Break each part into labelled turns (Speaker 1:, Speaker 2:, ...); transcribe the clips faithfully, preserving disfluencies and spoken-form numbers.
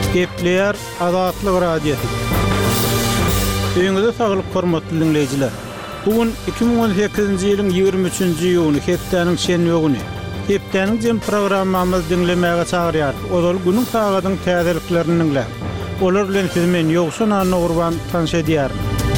Speaker 1: Gepleyer Azatlyk Radiosu. Öňüňizde saglyk hormatly dinleýijiler. Bugün iki bin on sekizinji ýylyň ýygrimi üçünji ýuny hepdeniň şenbe güni. Hepdeniň jem programmamyzy dinlemäge çagyrýar. Ol günüň sagatyň täzeliklerini dinle. Olar bilen siz men ýoksun anna urban tanış edýär.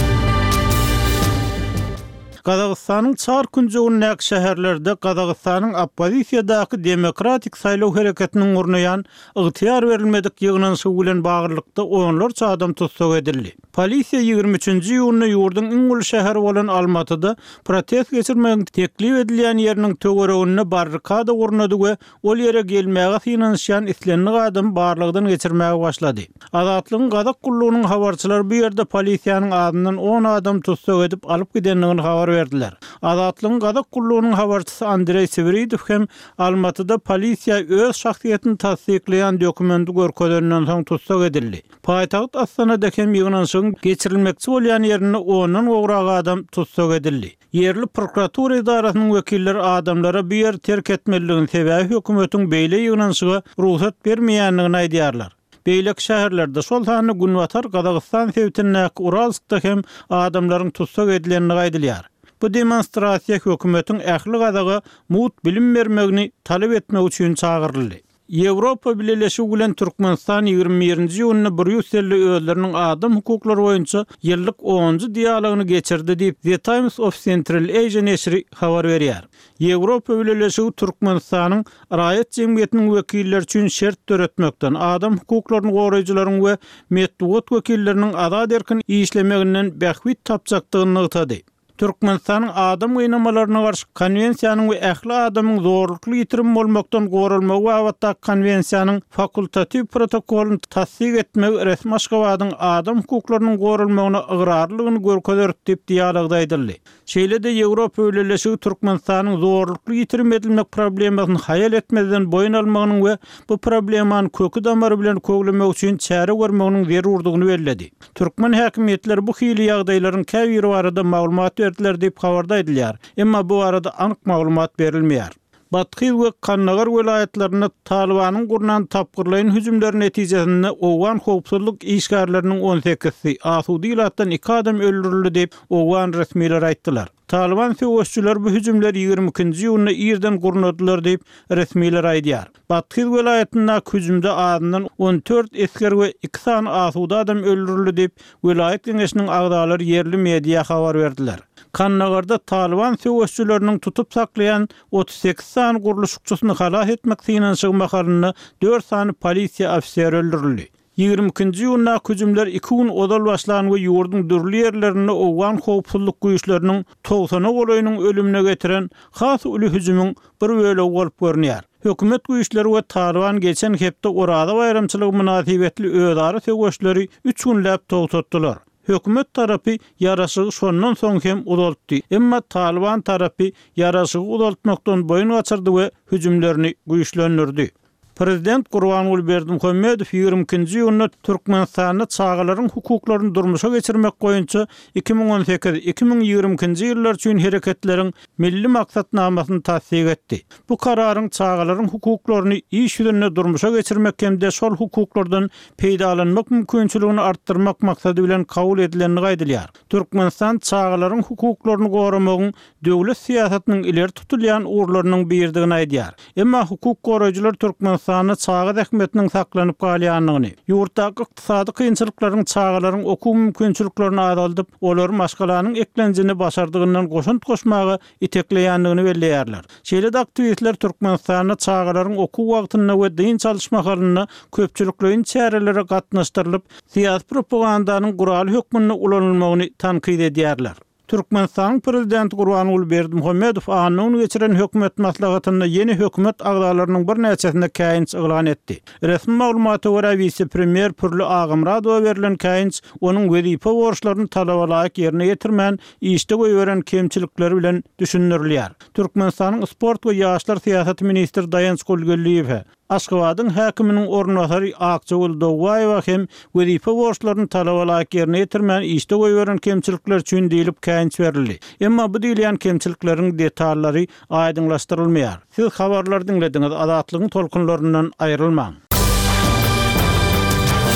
Speaker 1: Qazaqstanyň çar günjegindäki şäherlerde Qazaqstanyň oppozisiýadaky demokratik saýlaw hereketiniň urnaýan ygtyýar berilmedik ýygnanyşy bilen baglykda onlarça adam tutsak edildi. Polisiýa ýygrimi üçünji ýuny ýurduň iň uly şäheri bolan Almatyda protest geçirmegiň teklip edilýän ýeriniň töweregine barrikada urnady we ol ýere gelmäge synanýan islenlik adam barlygydan geçirmäge başlady. Azatlygyň Gazak gullugynyň habarçylary bu ýerde polisiýanyň adyndan on adam tutsak edip alyp gidenligini habar verdiler. Azatlygyň Gazak gullugynyň habarçysy Andrey Severidow hem Almatyda polisiýa öz şahsiýetini tasdikleýän dokumenti görkezenden soň tutsak edildi. Paýtagyt Astanada hem ýygnanyşyň geçirilmekçi bolýan ýerine ondan gowrak adam tutsak edildi. Yerli prokuratura idarasynyň wekilleri adamlara bu ýer terk etmeliligini sebäbi hökümetiň beýle ýygnanyşyga ruhsat bermeýänligini aýdýarlar. Beýlek şäherlerde şol sany günwatar Qazaqstan sewtindäki Uralskda hem adamlaryň tutsak edilenini aýdylýar. Bu demonstrasiýa hökümetiň ähli Gazaga mut bilim bermegini talep etmek üçin çagyryldy. Ýewropa Birleşigi bilen Türkmenistan ýygrimi birinji ýylyny Brüsselli özleriniň adam hukuklary boýunça ýyllyk onunji dialogyny geçirdi diýip The Times of Central Asia neşri habar berýär. Ýewropa Birleşigi Türkmenistanyň raýat jemgyýetiniň wekilleri üçin şert töretmekden, adam hukuklaryny goraýjylaryň we medeniýet wekilleriniň azad erkin işlemeginden bähwit tapjakdygyny ýytady. Türkmenistanyň adam gynamalaryna garşy konwensiýanyň we ähli adamyň zorlukly ýitirim bolmakdan gorulmagy wagtda konwensiýanyň fakultativ protokoluny tasdik etmek resmi Aşgabatyň adam hukuklarynyň gorulmagyna ıgrarlygyny görkezýär diýip diýalogda aýdyldy. Şeýle-de Ýewropa Birleşigi Türkmenistanyň zorlukly ýitirim edilmek problemasyny haýal etmeden boýun almagynyň we bu problemany kökü damary bilen köglemek üçin çäre görmeginiň zerurdygyny bellädi. Türkmen häkimetleri bu hili ýagdaýlaryň käbiri barada maglumat berdiler diýip habarda edilýär. Emma bu arada anyk maglumat berilmeýär. Batky we Kannagar welaýatlaryna Talibanyň gurnan tapgyrlaýan hüjümleri netijesinde Owgan howpsuzlyk işgärleriniň on sekizsi asudy ilatdan iki adam öldürildi diýip Owgan resmiýetleri aýtdylar. Taliban söwüşçüler bu hüjümleri ýygrimi ikinji ýylyna ýerden gurnadylar diýip resmiýetler aýdýar. Batky welaýatyna hüjümde adyndan on dört esker we iki san asudy adam öldürildi diýip welaýat geňeşiniň agdalary yerli media habar berdiler. Kannagarda Taliban söwüşçüleriniň tutup saklayan otuz sekiz san guruluşçysyny halas etmek synanşygy mahalyny dört san polisiýa ofiseri öldürildi. ýygrimi ikinji ýylyna hüjümler iki gün odal başlan we ýurduň dürli ýerlerinde Owgan howpsuzlyk güýçleriniň togsana golaýynyň ölümine getiren has uly hüjümüň bir bölegi bolup görnýär. Hökümet güýçleri we Taliban geçen hepde Orada bayramçylygy münasibetli özara söwüşleri üç günläp togsatdylar. Hökümet tarapy ýaraşygy şondan soň hem uzaltdy. Emma Taliban tarapy ýaraşygy uzaltmakdan boýun gaçyrdy we hüjümlerini güýçlendirdi. Prezident Gurbanuly Berdimuhammedow ýygrimi ikinji ýylyna Türkmenistanyň çağalaryň hukuklaryny durmuşa geçirmek boýunça iki bin on sekiz iki bin ýygrimi ikinji ýyllar üçin hereketleriň milli maksatnamasyny tasdik etdi. Bu kararyň çağalaryň hukuklaryny iş ýüzünde durmuşa geçirmek hemde şol hukuklardan peýdalanmak mümkinçiligini artdyrmak maksady bilen kabul edileni gaýdylýar. Türkmenistan çağalaryň hukuklaryny goramagyň döwlet siýasatynyň ileri tutulýan urlarynyň birdigini aýdýar. Emma hukuk goraýjylar Türkmenistan sany çağa häkmetiniň saklanyp galýanlygyny, ýurtdaky ykdysady kynçylyklaryň çağalaryň oku mümkinçiliklerini aýdaldyp, olary maşgalanyň eklenjini başardygyndan goşunt goşmagy itekleýänligini belläýärler. Şeýle-de aktivistler Türkmenistanyň çağalaryň oku wagtyna we din çalışmakaryna köpçüliklerin çärelere gatnaşdyrylyp, siýasat propagandanyň guraly hökmüne ulanylmagyny tankyd edýärler. Türkmenistan prezidenti Gurbanuly Berdimuhammedow anyny geçiren hökümet maslahatyna yeni hökümet agdalarynyň bir näçesinde käýinç ýylan etdi. Resmi maglumata görä vice-premier Pürli Agymradowa berilen käýinç onuň wezipe borçlaryny talabalaýyk ýerine ýetirmän işde goýberen kemçilikleri bilen düşündirilýär. Türkmenistanyň sport we ýaşlar siýasaty ministri Dayan Skolgeliýew Aşgabatyň häkiminiň ornatary Akçagul Dowgaýewa hem wezipe borçlaryny talabalaýyk ýerine ýetirmän işde goýberen kemçilikler üçin diýilip käýinç berildi. Emma bu diýilýän kemçilikleriň detallary aýdyňlaşdyrylmaýar. Siz habarlar dinlediňiz, azatlygyň tolkunlaryndan aýrylmaň.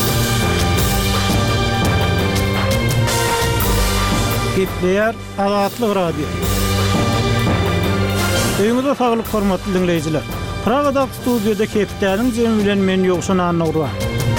Speaker 1: Gepleýär Azatlyk Radio. Öýüňizde saglyk hormatly dinleýijiler. Pragada studiýada Kepdäniň jemi bilen men ýokşan anawra.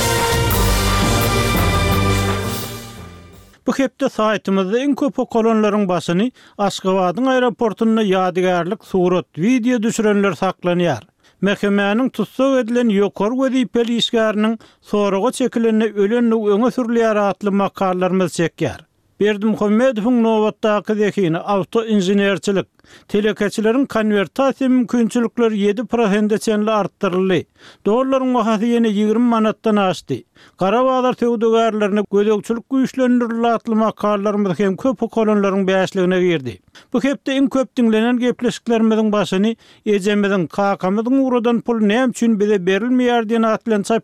Speaker 1: Bu hepde saytymyzda en köp okolonlaryň başyny Aşgabatyň aeroportuna ýadygärlik surat, video düşürenler saklanýar. Mehkemäniň tutsak edilen ýokary wezipeli işgäriniň soraga çekilenine ölenli öňe sürülýär atly makallarymyz çekýär. Berdimuhammedowyň nowatdaky zekini auto inženerçilik, telekeçileriň konvertasiýa mümkinçilikleri yedi prosent çenli artdyryldy. Dollaryň bahasy ýene ýigirme manatdan aşdy. Garabağlar töwdegärlerine gödekçilik güýçlendirilýär atly makallarymyz hem köp okolonlaryň bäşligine girdi. Bu hepde en köp dinlenen gepleşiklerimiziň başyny ejemizin kakamyzyň uradan pul näme üçin bize berilmeýär diýen atlan çap